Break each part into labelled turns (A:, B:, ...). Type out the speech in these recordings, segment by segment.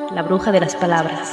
A: La bruja de las palabras.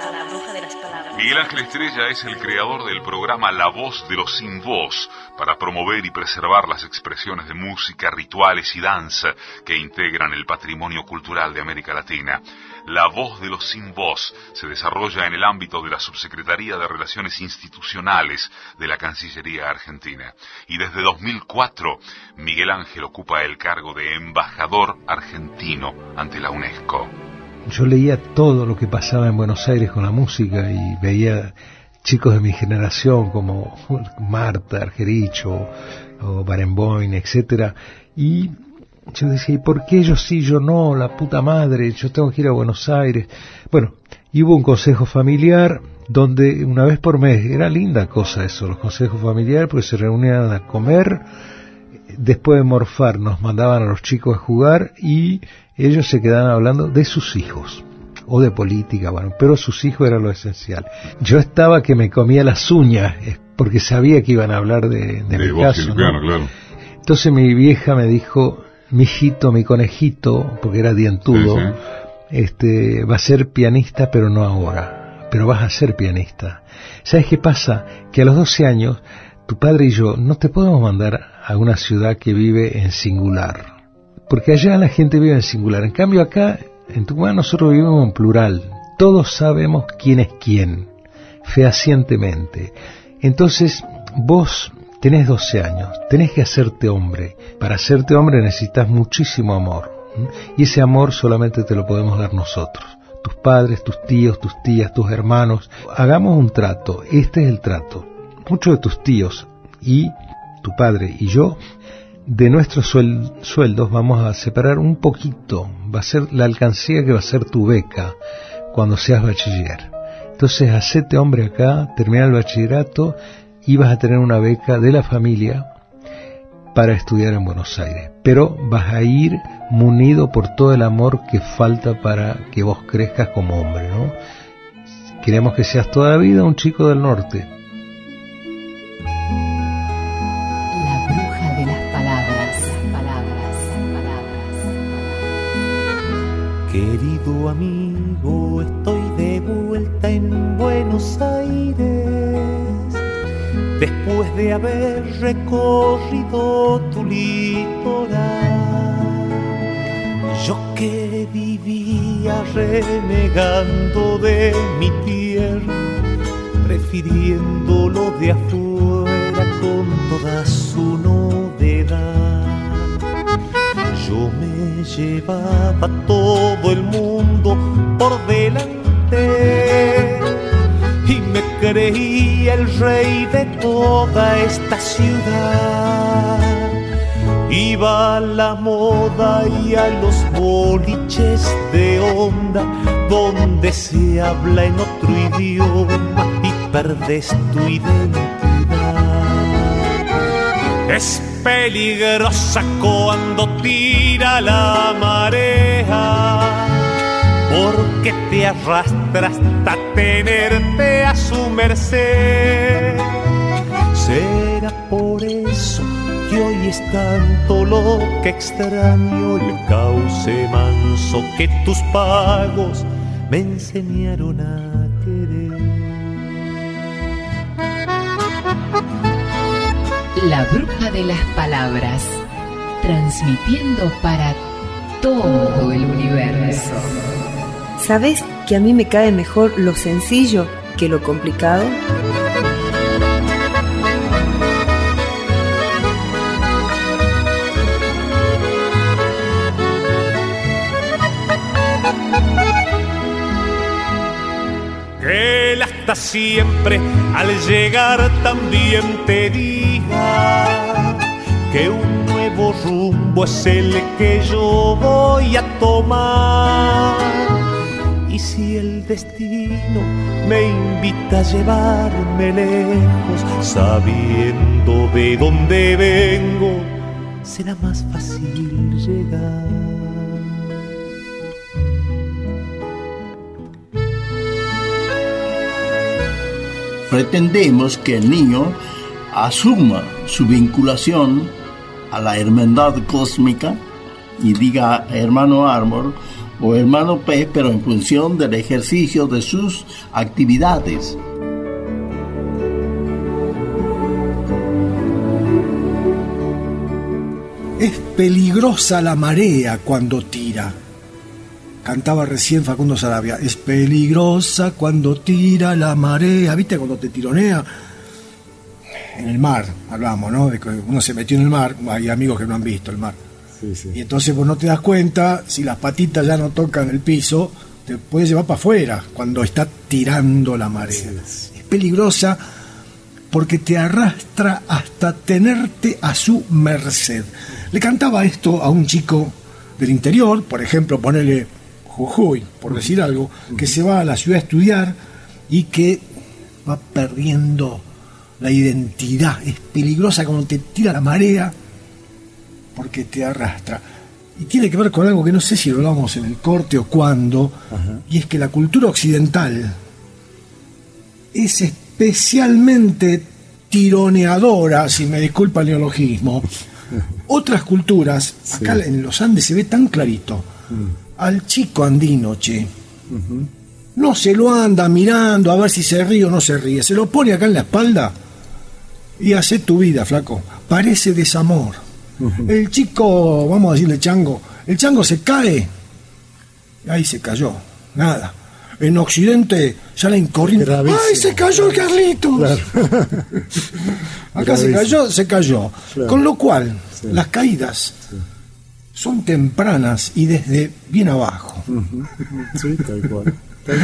B: Miguel Ángel Estrella es el creador del programa La Voz de los Sin Voz, para promover y preservar las expresiones de música, rituales y danza que integran el patrimonio cultural de América Latina. La Voz de los Sin Voz se desarrolla en el ámbito de la Subsecretaría de Relaciones Institucionales de la Cancillería Argentina. Y desde 2004, Miguel Ángel ocupa el cargo de embajador argentino ante la UNESCO.
C: Yo leía todo lo que pasaba en Buenos Aires con la música y veía chicos de mi generación como Marta Argerich o Barenboim, etcétera, y yo decía, ¿y por qué ellos sí, yo no? La puta madre, yo tengo que ir a Buenos Aires. Bueno, y hubo un consejo familiar donde una vez por mes, era linda cosa eso, los consejos familiares, porque se reunían a comer, después de morfar nos mandaban a los chicos a jugar y ellos se quedaban hablando de sus hijos o de política, bueno, pero sus hijos era lo esencial. Yo estaba que me comía las uñas porque sabía que iban a hablar de mi caso, ¿no?
B: Claro.
C: Entonces mi vieja me dijo, mi hijito, mi conejito, porque era dientudo, sí. Va a ser pianista, pero no ahora, pero vas a ser pianista. ¿Sabes qué pasa? Que a los 12 años tu padre y yo no te podemos mandar a una ciudad que vive en singular, porque allá la gente vive en singular. En cambio acá, en Tucumán, nosotros vivimos en plural. Todos sabemos quién es quién, fehacientemente. Entonces, vos tenés 12 años, tenés que hacerte hombre. Para hacerte hombre necesitas muchísimo amor. Y ese amor solamente te lo podemos dar nosotros. Tus padres, tus tíos, tus tías, tus hermanos. Hagamos un trato. Este es el trato. Muchos de tus tíos y tu padre y yo, de nuestros sueldos vamos a separar un poquito, va a ser la alcancía que va a ser tu beca cuando seas bachiller. Entonces, hacete hombre acá, termina el bachillerato y vas a tener una beca de la familia para estudiar en Buenos Aires. Pero vas a ir munido por todo el amor que falta para que vos crezcas como hombre, ¿no? Queremos que seas toda la vida un chico del norte.
D: Querido amigo, estoy de vuelta en Buenos Aires, después de haber recorrido tu litoral. Yo que vivía renegando de mi tierra, prefiriendo lo de afuera con toda su novedad. Yo me llevaba todo el mundo por delante y me creía el rey de toda esta ciudad. Iba a la moda y a los boliches de onda donde se habla en otro idioma y perdés tu identidad. Es peligrosa cuando tira la marea, porque te arrastra hasta tenerte a su merced. Será por eso que hoy es tanto lo que extraño el cauce manso que tus pagos me enseñaron a querer.
E: La bruja de las palabras, transmitiendo para todo el universo.
F: ¿Sabes que a mí me cae mejor lo sencillo que lo complicado?
D: Que él hasta siempre al llegar también te diga que un nuevo rumbo es el que yo voy a tomar. Y si el destino me invita a llevarme lejos, sabiendo de dónde vengo, será más fácil llegar.
G: Pretendemos que el niño asuma su vinculación a la hermandad cósmica y diga: hermano árbol, o hermano pez, pero en función del ejercicio de sus actividades.
A: Es peligrosa la marea cuando tira. Cantaba recién Facundo Sarabia. Es peligrosa cuando tira la marea. ¿Viste cuando te tironea? En el mar, hablamos, ¿no? De que uno se metió en el mar. Hay amigos que no han visto el mar. Sí, sí. Y entonces vos no te das cuenta, si las patitas ya no tocan el piso, te puede llevar para afuera cuando está tirando la marea. Sí. Es peligrosa porque te arrastra hasta tenerte a su merced. Le cantaba esto a un chico del interior, por ejemplo, ponele Jujuy, por decir algo, que se va a la ciudad a estudiar y que va perdiendo la identidad. Es peligrosa cuando te tira la marea porque te arrastra. Y tiene que ver con algo que no sé si lo hablamos en el corte o cuándo, y es que la cultura occidental es especialmente tironeadora, si me disculpa el neologismo. Otras culturas, acá en los Andes se ve tan clarito, al chico andino, no se lo anda mirando a ver si se ríe o no se ríe, se lo pone acá en la espalda y hace tu vida, flaco. Parece desamor. El chico, vamos a decirle chango, el chango se cae, ahí se cayó, nada. En Occidente salen corriendo. ¡Ay, se cayó el Carlitos! Claro. Acá se cayó. Claro. Con lo cual, las caídas son tempranas y desde bien abajo.
H: Sí, tal cual.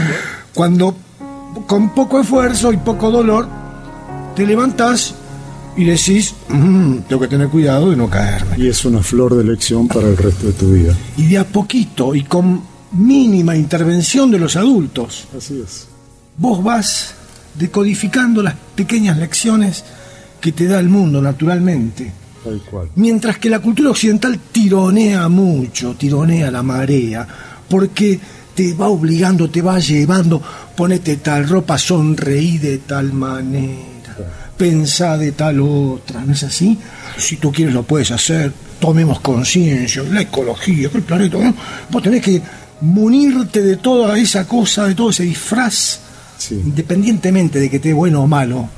A: Cuando con poco esfuerzo y poco dolor te levantás y decís, tengo que tener cuidado de no caerme.
H: Y es una flor de lección para el resto de tu vida.
A: Y de a poquito y con mínima intervención de los adultos,
H: así es,
A: vos vas decodificando las pequeñas lecciones que te da el mundo naturalmente.
H: Tal cual.
A: Mientras que la cultura occidental tironea mucho, tironea la marea, porque te va obligando, te va llevando, ponete tal ropa, sonreí de tal manera, pensá de tal otra, ¿no es así? Si tú quieres lo puedes hacer, tomemos conciencia, la ecología, el planeta, ¿no? Vos tenés que munirte de toda esa cosa, de todo ese disfraz, independientemente de que esté bueno o malo,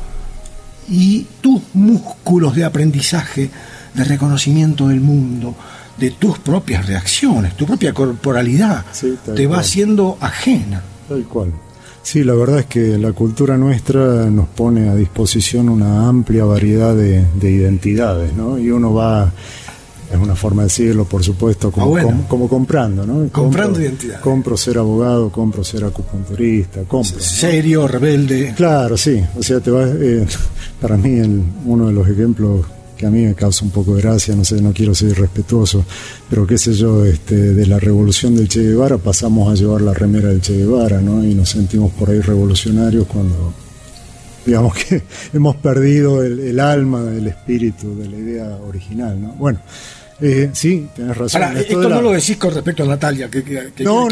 A: y tus músculos de aprendizaje, de reconocimiento del mundo, de tus propias reacciones, tu propia corporalidad, te va haciendo ajena.
H: Tal cual. Sí, la verdad es que la cultura nuestra nos pone a disposición una amplia variedad de identidades, ¿no? Y uno va, es una forma de decirlo, por supuesto, como comprando, ¿no?
A: Comprando identidad.
H: Compro ser abogado, compro ser acupunturista, compro.
A: Serio, rebelde.
H: Claro, sí. O sea, te vas, para mí uno de los ejemplos que a mí me causa un poco de gracia, no sé, no quiero ser irrespetuoso, pero qué sé yo, de la revolución del Che Guevara pasamos a llevar la remera del Che Guevara, ¿no? Y nos sentimos por ahí revolucionarios cuando, digamos que hemos perdido el alma, el espíritu de la idea original, ¿no? Bueno, sí, tenés razón.
A: Ahora, esto no lo decís con respecto a Natalia,
H: no,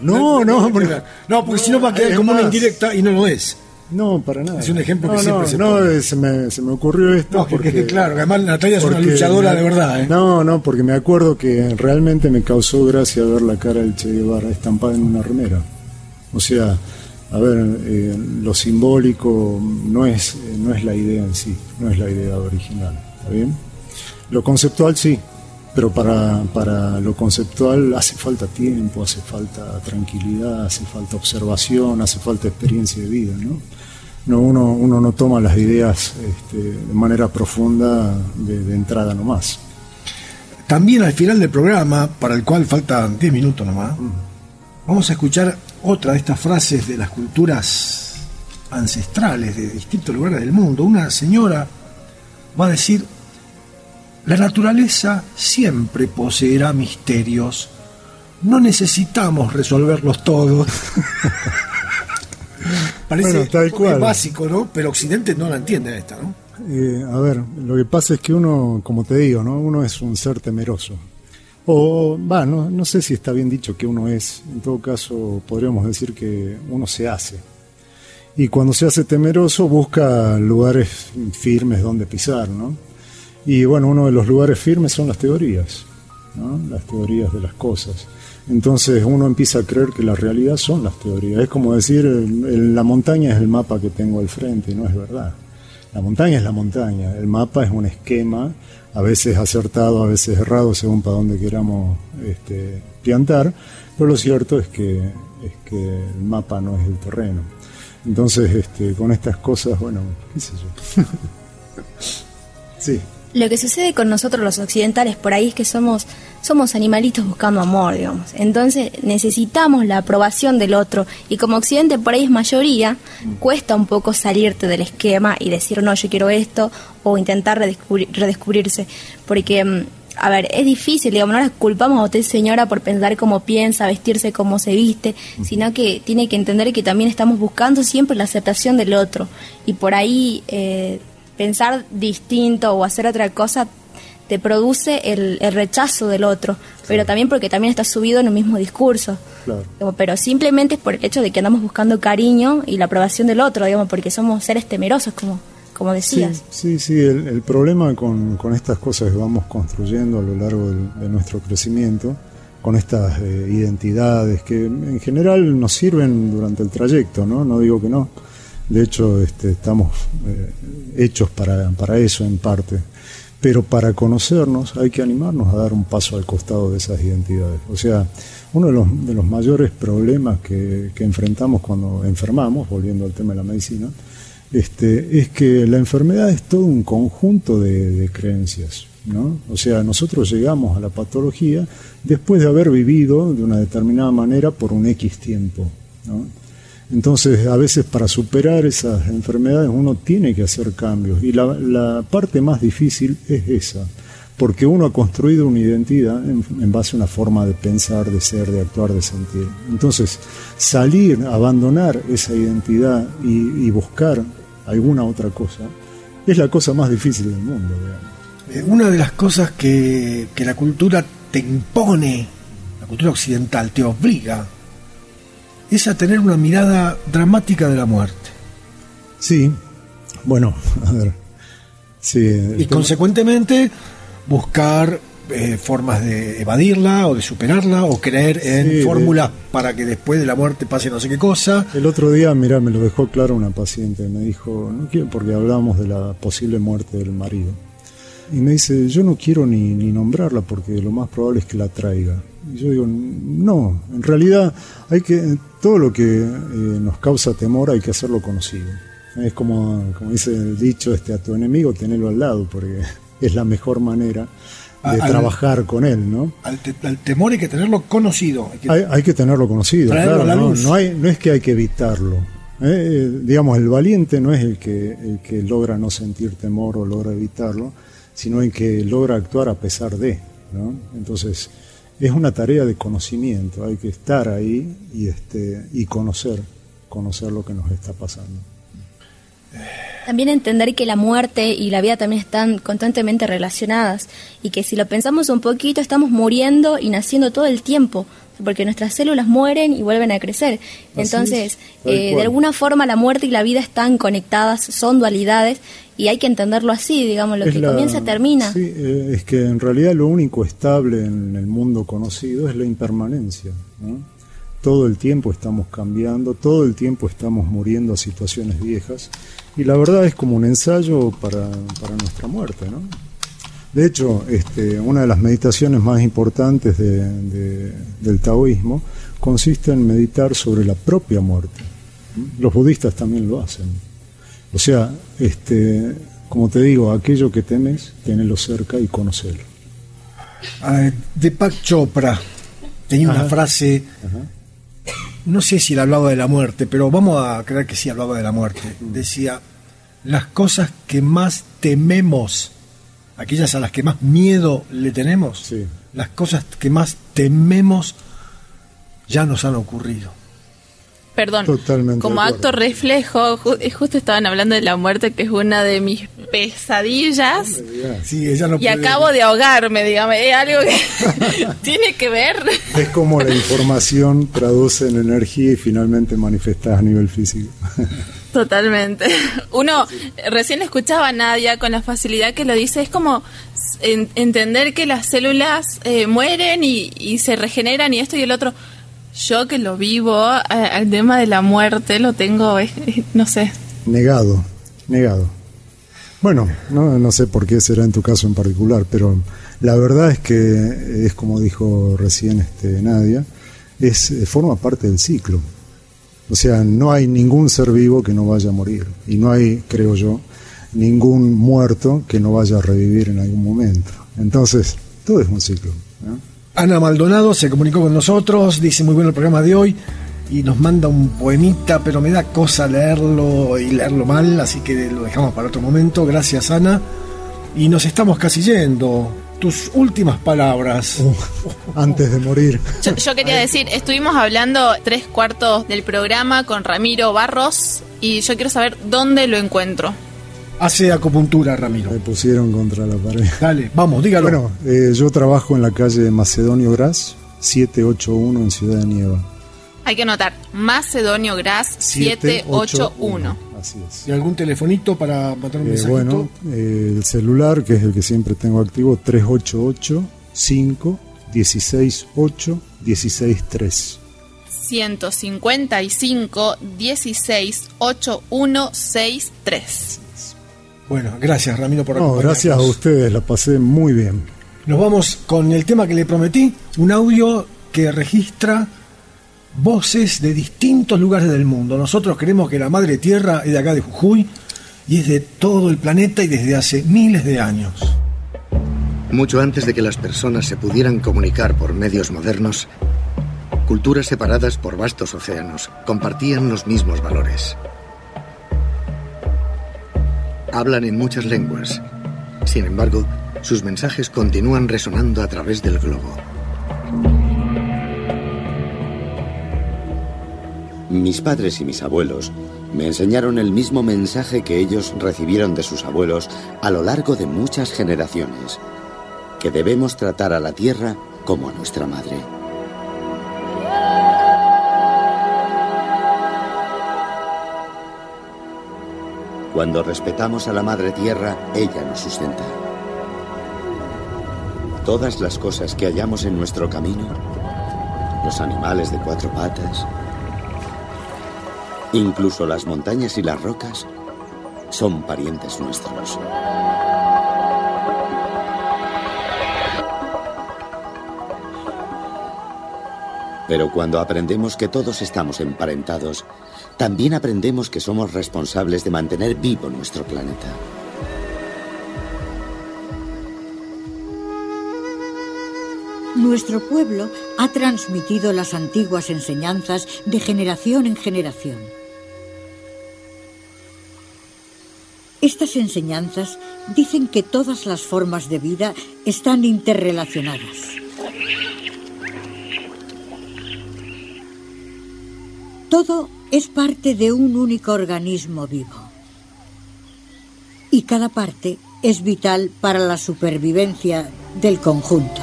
A: porque si no va a quedar como una indirecta y no lo es.
H: No, para nada.
A: Es un ejemplo que siempre se pone.
H: Se me ocurrió esto.
A: Porque claro, además Natalia es una luchadora de verdad.
H: No, porque me acuerdo que realmente me causó gracia ver la cara del Che Guevara estampada en una remera. O sea, a ver, lo simbólico no es la idea en sí, no es la idea original, ¿está bien? Lo conceptual sí, pero para lo conceptual hace falta tiempo, hace falta tranquilidad, hace falta observación, hace falta experiencia de vida, ¿no? Uno no toma las ideas de manera profunda de entrada nomás.
A: También al final del programa, para el cual faltan 10 minutos nomás, vamos a escuchar otra de estas frases de las culturas ancestrales de distintos lugares del mundo. Una señora va a decir: la naturaleza siempre poseerá misterios, no necesitamos resolverlos todos. Parece
H: tal cual.
A: Básico, ¿no? Pero Occidente no la entiende esta, ¿no?
H: A ver, lo que pasa es que uno, como te digo, ¿no? Uno es un ser temeroso. O, no sé si está bien dicho que uno es. En todo caso, podríamos decir que uno se hace. Y cuando se hace temeroso, busca lugares firmes donde pisar, ¿no? Y bueno, uno de los lugares firmes son las teorías, ¿no? Las teorías de las cosas. Entonces uno empieza a creer que la realidad son las teorías. Es como decir, la montaña es el mapa que tengo al frente, y no es verdad. La montaña es la montaña, el mapa es un esquema, a veces acertado, a veces errado, según para dónde queramos piantar, pero lo cierto es que el mapa no es el terreno. Entonces, con estas cosas, bueno, qué sé yo. Sí.
I: Lo que sucede con nosotros los occidentales por ahí es que somos animalitos buscando amor, digamos. Entonces necesitamos la aprobación del otro, y como occidente por ahí es mayoría, cuesta un poco salirte del esquema y decir no, yo quiero esto, o intentar redescubrirse, porque a ver, es difícil, digamos, no la culpamos a usted, señora, por pensar cómo piensa, vestirse como se viste, sino que tiene que entender que también estamos buscando siempre la aceptación del otro, y por ahí pensar distinto o hacer otra cosa te produce el rechazo del otro, pero también porque también está subido en el mismo discurso. Claro. Pero simplemente es por el hecho de que andamos buscando cariño y la aprobación del otro, digamos, porque somos seres temerosos, como decías.
H: Sí, el problema con estas cosas que vamos construyendo a lo largo de nuestro crecimiento, con estas identidades que en general nos sirven durante el trayecto, no digo que no. De hecho, estamos hechos para eso en parte. Pero para conocernos hay que animarnos a dar un paso al costado de esas identidades. O sea, uno de los mayores problemas que enfrentamos cuando enfermamos, volviendo al tema de la medicina, es que la enfermedad es todo un conjunto de creencias, ¿no? O sea, nosotros llegamos a la patología después de haber vivido de una determinada manera por un X tiempo, ¿no? Entonces, a veces para superar esas enfermedades uno tiene que hacer cambios, y la parte más difícil es esa, porque uno ha construido una identidad en base a una forma de pensar, de ser, de actuar, de sentir. Entonces, salir, abandonar esa identidad y buscar alguna otra cosa es la cosa más difícil del mundo, digamos.
A: Una de las cosas que la cultura te impone, la cultura occidental te obliga, es a tener una mirada dramática de la muerte.
H: Sí, bueno, a ver. Sí,
A: y consecuentemente buscar formas de evadirla o de superarla, o creer en fórmulas para que después de la muerte pase no sé qué cosa.
H: El otro día, mirá, me lo dejó claro una paciente, me dijo, no quiero, porque hablábamos de la posible muerte del marido, y me dice, yo no quiero ni nombrarla porque lo más probable es que la traiga. Y yo digo, no, en realidad todo lo que nos causa temor hay que hacerlo conocido. Es como dice el dicho, a tu enemigo tenelo al lado, porque es la mejor manera de trabajar con él, ¿no?
A: Al temor hay que tenerlo conocido.
H: Hay que tenerlo conocido, claro, no es que hay que evitarlo. Digamos, el valiente no es el que logra no sentir temor o logra evitarlo, sino el que logra actuar a pesar de, ¿no? Entonces, es una tarea de conocimiento, hay que estar ahí y conocer lo que nos está pasando.
I: También entender que la muerte y la vida también están constantemente relacionadas, y que si lo pensamos un poquito estamos muriendo y naciendo todo el tiempo, porque nuestras células mueren y vuelven a crecer. Entonces, de alguna forma la muerte y la vida están conectadas, son dualidades, y hay que entenderlo así, digamos, lo que comienza termina.
H: Sí, es que en realidad lo único estable en el mundo conocido es la impermanencia, ¿no? Todo el tiempo estamos cambiando, todo el tiempo estamos muriendo a situaciones viejas, y la verdad es como un ensayo para nuestra muerte, ¿no? De hecho, una de las meditaciones más importantes del taoísmo consiste en meditar sobre la propia muerte. Los budistas también lo hacen. O sea, como te digo, aquello que temes, tenelo cerca y conocelo.
A: Deepak Chopra tenía una frase, no sé si él hablaba de la muerte, pero vamos a creer que sí hablaba de la muerte. Decía, las cosas que más tememos, aquellas a las que más miedo le tenemos, las cosas que más tememos ya nos han ocurrido.
J: Perdón,
H: totalmente
J: como acto reflejo, justo estaban hablando de la muerte, que es una de mis pesadillas,
A: ella no
J: y acabo de ahogarme, digamos, es algo que tiene que ver.
H: Es como la información traduce en energía y finalmente manifestada a nivel físico.
J: Totalmente. Uno recién escuchaba a Nadia con la facilidad que lo dice, es como entender que las células mueren y se regeneran y esto y el otro. Yo que lo vivo, al tema de la muerte lo tengo, no sé. Negado.
H: Bueno, no sé por qué será en tu caso en particular, pero la verdad es que es como dijo recién Nadia, forma parte del ciclo. O sea, no hay ningún ser vivo que no vaya a morir. Y no hay, creo yo, ningún muerto que no vaya a revivir en algún momento. Entonces, todo es un ciclo, ¿no?
A: Ana Maldonado se comunicó con nosotros, dice muy bueno el programa de hoy y nos manda un poemita, pero me da cosa leerlo y leerlo mal, así que lo dejamos para otro momento. Gracias, Ana. Y nos estamos casi yendo. Tus últimas palabras.
H: Antes de morir.
J: Yo quería decir, estuvimos hablando 3/4 del programa con Ramiro Barros y yo quiero saber dónde lo encuentro.
A: Hace acupuntura, Ramiro.
H: Me pusieron contra la pared.
A: Dale, vamos, dígalo.
H: Bueno, yo trabajo en la calle Macedonio Gras, 781 en Ciudad de Nieva.
J: Hay que anotar, Macedonio Gras 781.
H: Así es.
A: ¿Y algún telefonito para mandar un mensajito?
H: Bueno, el celular, que es el que siempre tengo activo, 388-5-16-8-16-3.
J: 155-16-8163.
A: Bueno, gracias, Ramiro, por acompañarnos.
H: Gracias a ustedes, la pasé muy bien.
A: Nos vamos con el tema que le prometí, un audio que registra voces de distintos lugares del mundo. Nosotros creemos que la Madre Tierra es de acá de Jujuy y es de todo el planeta y desde hace miles de años.
K: Mucho antes de que las personas se pudieran comunicar por medios modernos, culturas separadas por vastos océanos compartían los mismos valores. Hablan en muchas lenguas. Sin embargo, sus mensajes continúan resonando a través del globo.
L: Mis padres y mis abuelos me enseñaron el mismo mensaje que ellos recibieron de sus abuelos a lo largo de muchas generaciones, que debemos tratar a la tierra como a nuestra madre. Cuando respetamos a la Madre Tierra, ella nos sustenta. Todas las cosas que hallamos en nuestro camino, los animales de 4 patas, incluso las montañas y las rocas, son parientes nuestros. Pero cuando aprendemos que todos estamos emparentados, también aprendemos que somos responsables de mantener vivo nuestro planeta.
M: Nuestro pueblo ha transmitido las antiguas enseñanzas de generación en generación. Estas enseñanzas dicen que todas las formas de vida están interrelacionadas. Todo es parte de un único organismo vivo. Y cada parte es vital para la supervivencia del conjunto.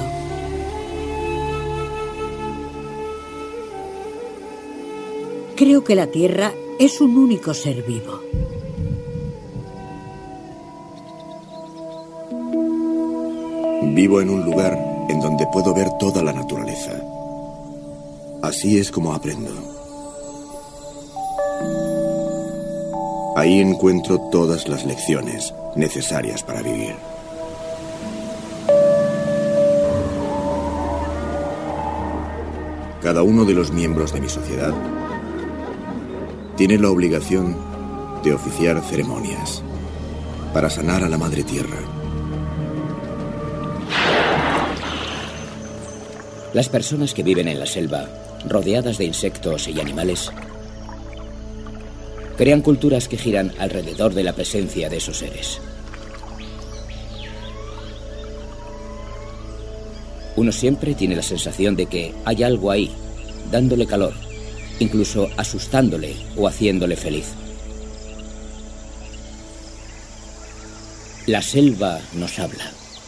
M: Creo que la Tierra es un único ser vivo.
N: Vivo en un lugar en donde puedo ver toda la naturaleza. Así es como aprendo. Ahí encuentro todas las lecciones necesarias para vivir. Cada uno de los miembros de mi sociedad tiene la obligación de oficiar ceremonias para sanar a la Madre Tierra.
O: Las personas que viven en la selva, rodeadas de insectos y animales, crean culturas que giran alrededor de la presencia de esos seres. Uno siempre tiene la sensación de que hay algo ahí, dándole calor, incluso asustándole o haciéndole feliz. La selva nos habla.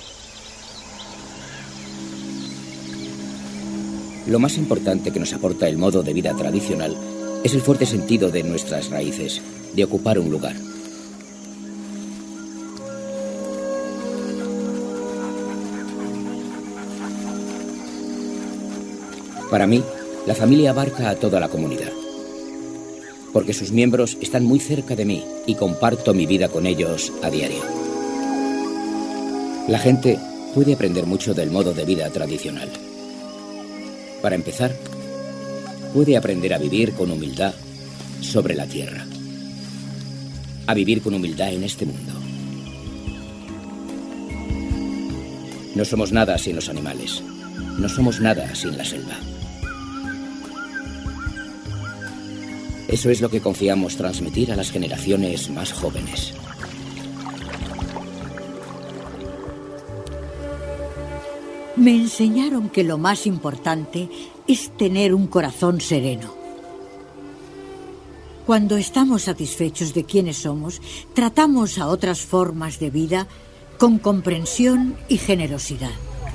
O: Lo más importante que nos aporta el modo de vida tradicional es el fuerte sentido de nuestras raíces, de ocupar un lugar. Para mí, la familia abarca a toda la comunidad, porque sus miembros están muy cerca de mí y comparto mi vida con ellos a diario. La gente puede aprender mucho del modo de vida tradicional. Para empezar, puede aprender a vivir con humildad sobre la tierra, a vivir con humildad en este mundo. No somos nada sin los animales, no somos nada sin la selva. Eso es lo que confiamos transmitir a las generaciones más jóvenes.
M: Me enseñaron que lo más importante es tener un corazón sereno. Cuando estamos satisfechos de quiénes somos, tratamos a otras formas de vida con comprensión y generosidad.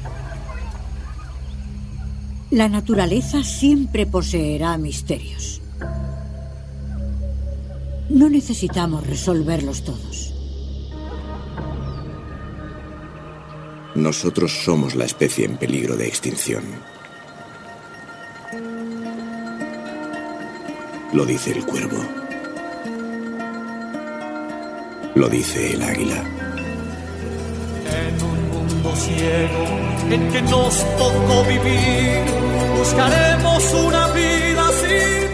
M: La naturaleza siempre poseerá misterios. No necesitamos resolverlos todos.
N: Nosotros somos la especie en peligro de extinción. Lo dice el cuervo. Lo dice el águila.
D: En un mundo ciego en que nos tocó vivir, buscaremos una vida sin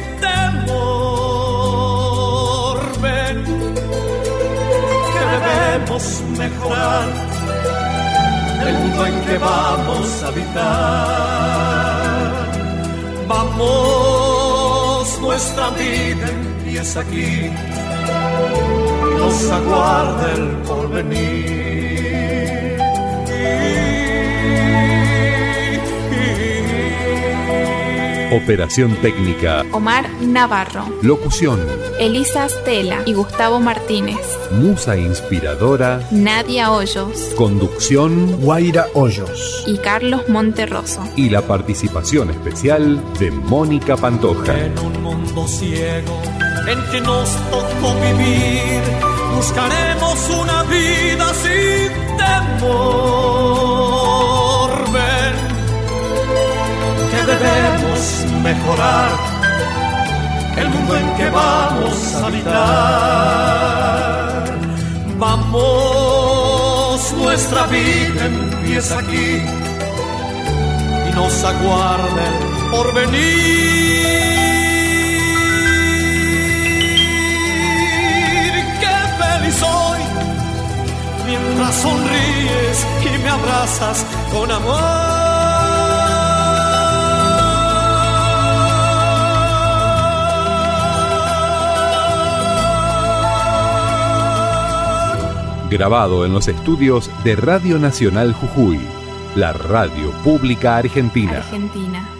D: temor. Ven, que debemos mejorar el mundo en que vamos a habitar. Vamos, nuestra vida empieza aquí, nos aguarda el porvenir.
B: Operación técnica:
J: Omar Navarro.
B: Locución:
J: Elisa Stella y Gustavo Martínez.
B: Musa inspiradora:
J: Nadia Hoyos.
B: Conducción:
A: Guaira Hoyos
J: y Carlos Monterroso.
B: Y la participación especial de Mónica Pantoja.
D: En un mundo ciego en que nos tocó vivir, buscaremos una vida sin temor. Ven, que debemos mejorar el mundo en que vamos a habitar. Vamos, nuestra vida empieza aquí y nos aguarda el porvenir. Qué feliz soy mientras sonríes y me abrazas con amor.
B: Grabado en los estudios de Radio Nacional Jujuy, la radio pública argentina.
J: Argentina.